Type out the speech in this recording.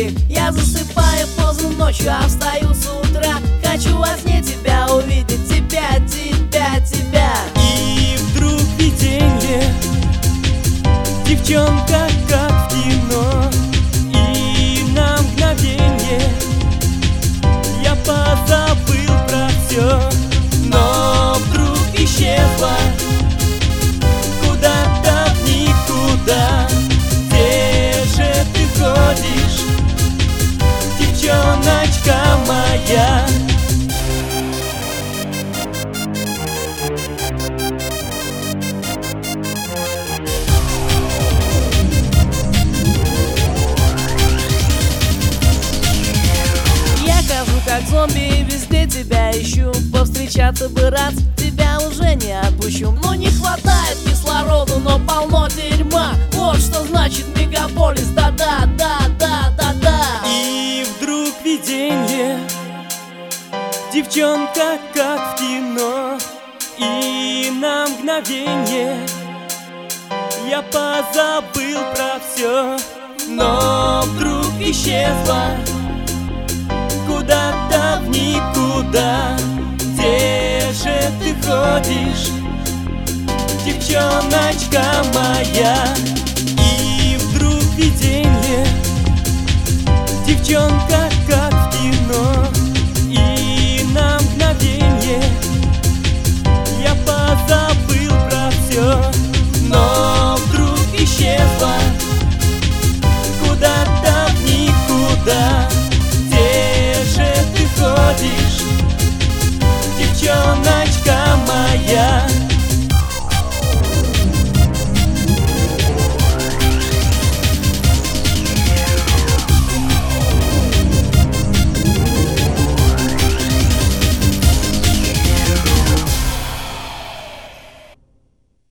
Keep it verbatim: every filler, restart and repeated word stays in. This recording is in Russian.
грезы. Я засыпаю поздно ночью, а встаю с утра. Хочу во сне тебя увидеть, тебя, тебя, тебя. И вдруг виденье, девчонка, как в кино. И на мгновенье я позабыл про все. Но вдруг исчезла куда-то в никуда. Где же ты ходишь, девчоночка моя? Я хожу как зомби, везде тебя ищу. Повстречаться бы рад, тебя уже не отпущу. Но не хватает кислорода, но полно дерьма. Вот что значит мегаполис, да-да, да-да, да-да. И вдруг виденье, девчонка, как в кино. И на мгновенье я позабыл про все. Но вдруг исчезла куда-то в никуда. Где же ты ходишь, девчоночка моя? И вдруг виденье, девчонка, как в кино. И на мгновенье я позабыл